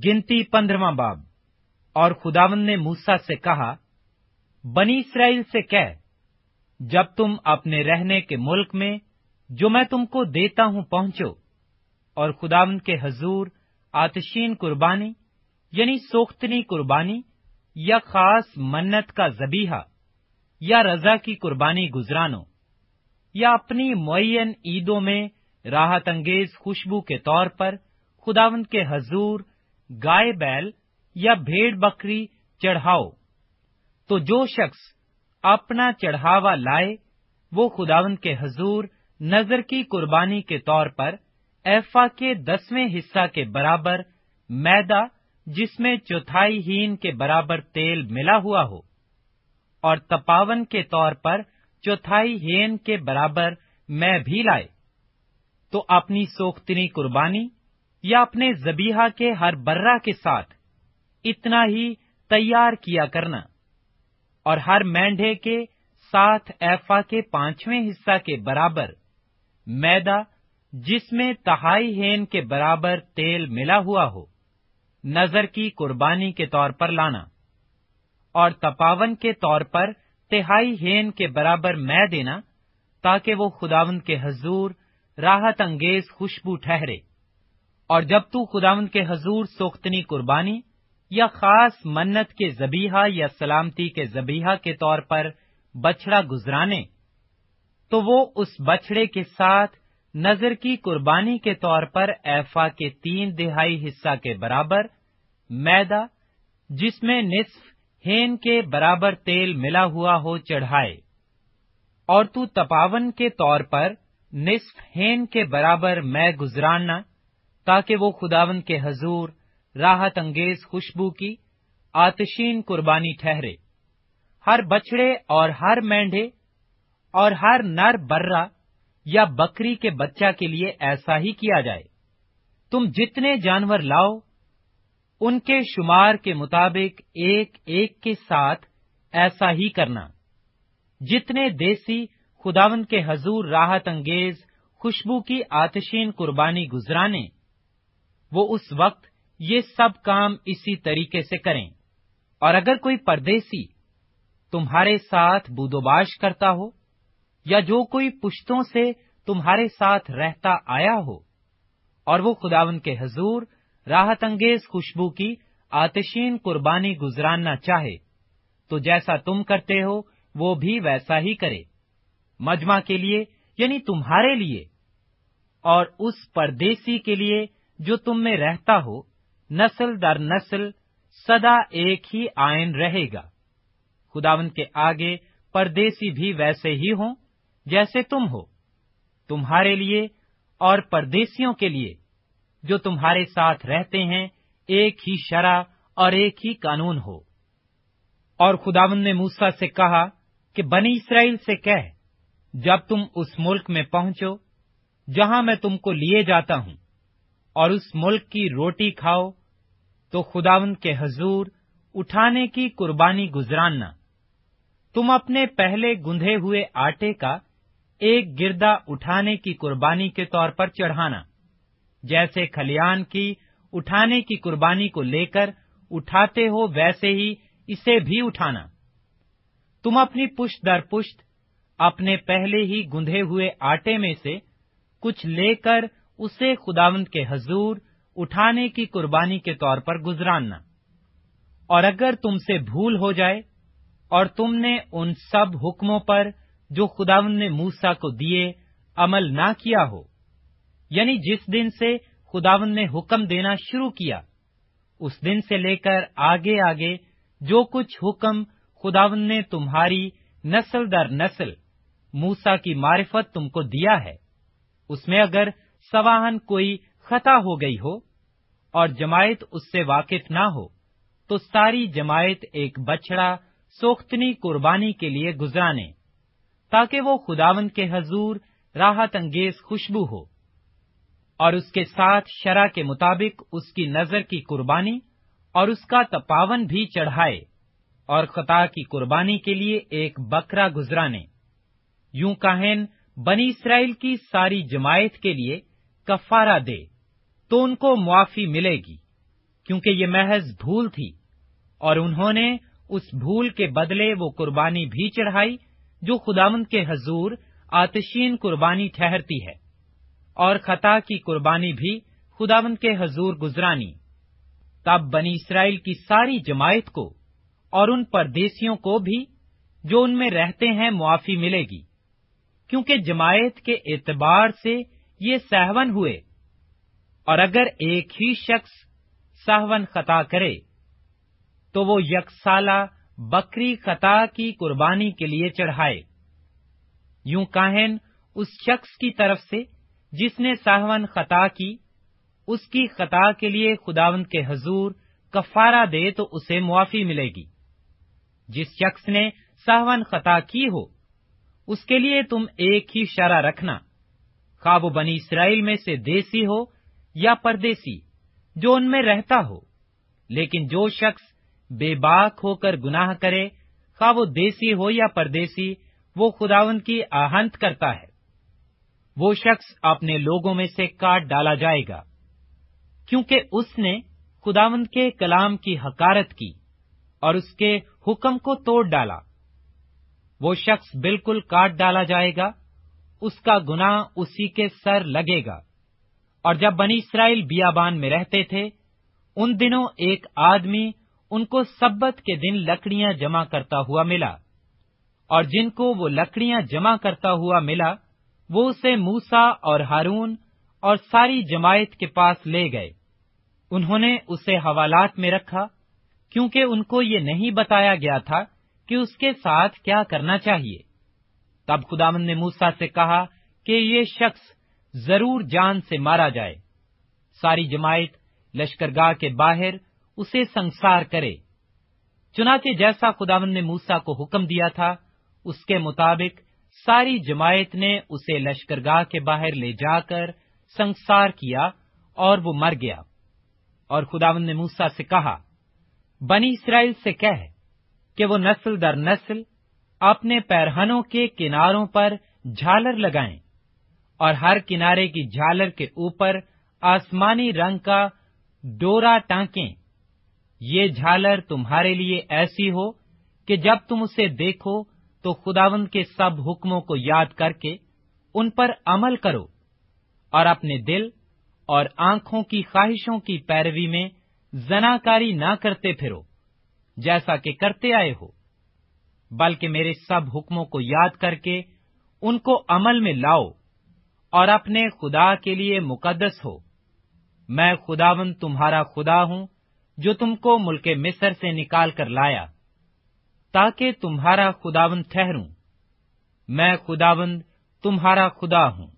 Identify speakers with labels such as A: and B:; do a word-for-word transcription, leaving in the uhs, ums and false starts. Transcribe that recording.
A: गिनती पंद्रहवां बाब। और खुदावंद ने मूसा से कहा, बनी इसराइल से कह, जब तुम अपने रहने के मुल्क में जो मैं तुमको देता हूं पहुंचो, और खुदावंद के हजूर आतशीन कुर्बानी यानी सोख्तनी कुर्बानी या खास मन्नत का ज़बीहा या रजा की कुर्बानी गुजरानो, या अपनी मुअय्यन ईदों में राहत अंगेज खुशबू के तौर पर खुदावंद के हजूर गाय बैल या भेड़ बकरी चढ़ाओ, तो जो शख्स अपना चढ़ावा लाए वो खुदावंद के हजूर नजर की कुर्बानी के तौर पर एफा के दसवें हिस्सा के बराबर मैदा जिसमें चौथाई हीन के बराबर तेल मिला हुआ हो, और तपावन के तौर पर चौथाई हीन के बराबर मैं भी लाए, तो अपनी सोख्तनी कुर्बानी या अपने ज़बीहा के हर बर्रा के साथ इतना ही तैयार किया करना। और हर मेंढे के साथ एफा के पांचवें हिस्सा के बराबर मैदा जिसमें तहाई हेन के बराबर तेल मिला हुआ हो, नजर की कुर्बानी के तौर पर लाना। और तपावन के तौर पर तिहाई हेन के बराबर मैं देना, ताकि वो खुदावंद के हजूर राहत अंगेज खुशबू ठहरे। और जब तू खुदावंद के हजूर सोख्तनी कुर्बानी या खास मन्नत के ज़बीहा या सलामती के ज़बीहा के तौर पर बछड़ा गुजराने, तो वो उस बछड़े के साथ नजर की कुर्बानी के तौर पर एफा के तीन तिहाई हिस्सा के बराबर मैदा जिसमें निस्फ हेन के बराबर तेल मिला हुआ हो चढ़ाए। और तू तपावन के तौर पर निस्फ हेन के बराबर मैं गुजराना, ताकि वो खुदावंद के हजूर राहत अंगेज खुशबू की आतशीन कुर्बानी ठहरे। हर बछड़े और हर मेंढे और हर नर बर्रा या बकरी के बच्चा के लिए ऐसा ही किया जाए। तुम जितने जानवर लाओ उनके शुमार के मुताबिक एक एक के साथ ऐसा ही करना। जितने देसी खुदावंद के हजूर राहत अंगेज खुशबू की आतशीन कुर्बानी गुजराने, वो उस वक्त ये सब काम इसी तरीके से करें। और अगर कोई परदेसी तुम्हारे साथ बूदोबाश करता हो, या जो कोई पुश्तों से तुम्हारे साथ रहता आया हो, और वो खुदावंद के हजूर राहत अंगेज खुशबू की आतशीन कुर्बानी गुजराना चाहे, तो जैसा तुम करते हो वो भी वैसा ही करे, मजमा के लिए यानी तुम्हारे लिए, और उस परदेसी के लिए जो तुम में रहता हो, नस्ल दर नस्ल सदा एक ही आयन रहेगा। खुदावंद के आगे परदेसी भी वैसे ही हों जैसे तुम हो, तुम्हारे लिए और परदेसियों के लिए जो तुम्हारे साथ रहते हैं एक ही शरा और एक ही कानून हो। और खुदावंद ने मूसा से कहा कि बनी इसराइल से कह, जब तुम उस मुल्क में पहुंचो जहां मैं तुमको लिए जाता हूं, और उस मुल्क की रोटी खाओ, तो खुदावंद के हजूर उठाने की कुर्बानी गुजराना। तुम अपने पहले गुंधे हुए आटे का एक गिरदा उठाने की कुर्बानी के तौर पर चढ़ाना, जैसे खलियान की उठाने की कुर्बानी को लेकर उठाते हो वैसे ही इसे भी उठाना। तुम अपनी पुश्त दर पुश्त अपने पहले ही गुंधे हुए आटे में से कुछ लेकर उसे खुदावंद के हजूर उठाने की कुर्बानी के तौर पर गुजराना। और अगर तुमसे भूल हो जाए और तुमने उन सब हुक्मों पर जो खुदावंद ने मूसा को दिए अमल ना किया हो, यानी जिस दिन से खुदावंद ने हुक्म देना शुरू किया, उस दिन से लेकर आगे आगे जो कुछ हुक्म खुदावंद ने तुम्हारी नस्ल दर नस्ल मूसा की मारिफत तुमको दिया है, उसमें अगर सवाहन कोई खता हो गई हो और जमायत उससे वाकिफ ना हो, तो सारी जमायत एक बछड़ा सोख्तनी कुर्बानी के लिए गुजराने, ताकि वो खुदावंद के हजूर राहत अंगेज खुशबू हो। और उसके साथ शरा के मुताबिक उसकी नजर की कुर्बानी और उसका तपावन भी चढ़ाए, और खता की कुर्बानी के लिए एक बकरा गुजराने। यूं काहन बनी इसराइल की सारी जमायत के लिए कफारा दे, तो उनको मुआफी मिलेगी। کیونکہ یہ محض بھول تھی، اور انہوں نے اس بھول کے بدلے وہ قربانی بھی چڑھائی جو خداوند کے حضور آتشین قربانی ٹھہرتی ہے، اور خطا کی قربانی بھی خداوند کے حضور گزرانی۔ تب بنی اسرائیل کی ساری جماعت کو اور ان پردیسیوں کو بھی جو ان میں رہتے ہیں معافی ملے گی، کیونکہ جماعت کے اعتبار سے یہ سہون ہوئے۔ اور اگر ایک ہی شخص سہون خطا کرے تو وہ یک سالہ بکری خطا کی قربانی کے لیے چڑھائے۔ یوں کاہن اس شخص کی طرف سے جس نے سہون خطا کی، اس کی خطا کے لیے خداوند کے حضور کفارہ دے تو اسے معافی ملے گی۔ جس شخص نے سہون خطا کی ہو، اس کے لیے تم ایک ہی شرع رکھنا، خواہ وہ بنی اسرائیل میں سے دیسی ہو یا پردیسی جو ان میں رہتا ہو۔ لیکن جو شخص بے باک ہو کر گناہ کرے، خواہ وہ دیسی ہو یا پردیسی، وہ خداوند کی آہنت کرتا ہے، وہ شخص اپنے لوگوں میں سے کاٹ ڈالا جائے گا، کیونکہ اس نے خداوند کے کلام کی حقارت کی اور اس کے حکم کو توڑ ڈالا۔ وہ شخص بالکل کاٹ ڈالا جائے گا، اس کا گناہ اسی کے سر لگے گا۔ اور جب بنی اسرائیل بیابان میں رہتے تھے، ان دنوں ایک آدمی ان کو سبت کے دن لکڑیاں جمع کرتا ہوا ملا، اور جن کو وہ لکڑیاں جمع کرتا ہوا ملا، وہ اسے موسیٰ اور ہارون اور ساری جماعت کے پاس لے گئے۔ انہوں نے اسے حوالات میں رکھا، کیونکہ ان کو یہ نہیں بتایا گیا تھا کہ اس کے ساتھ کیا کرنا چاہیے۔ تب خداوند نے موسیٰ سے کہا کہ یہ شخص ضرور جان سے مارا جائے، ساری جماعت لشکرگاہ کے باہر اسے سنسار کرے۔ چنانچہ جیسا خداوند نے موسیٰ کو حکم دیا تھا، اس کے مطابق ساری جماعت نے اسے لشکرگاہ کے باہر لے جا کر سنسار کیا، اور وہ مر گیا۔ اور خداوند نے موسیٰ سے کہا، بنی اسرائیل سے کہہ کہ وہ نسل در نسل اپنے پیرہنوں کے کناروں پر جھالر لگائیں، اور ہر کنارے کی جھالر کے اوپر آسمانی رنگ کا ڈورا ٹانکیں۔ یہ جھالر تمہارے لیے ایسی ہو کہ جب تم اسے دیکھو تو خداوند کے سب حکموں کو یاد کر کے ان پر عمل کرو، اور اپنے دل اور آنکھوں کی خواہشوں کی پیروی میں زناکاری نہ کرتے پھرو جیسا کہ کرتے آئے ہو، بلکہ میرے سب حکموں کو یاد کر کے ان کو عمل میں لاؤ، اور اپنے خدا کے لیے مقدس ہو۔ میں خداوند تمہارا خدا ہوں جو تم کو ملک مصر سے نکال کر لایا، تاکہ تمہارا خداوند ٹھہروں۔ میں خداوند تمہارا خدا ہوں۔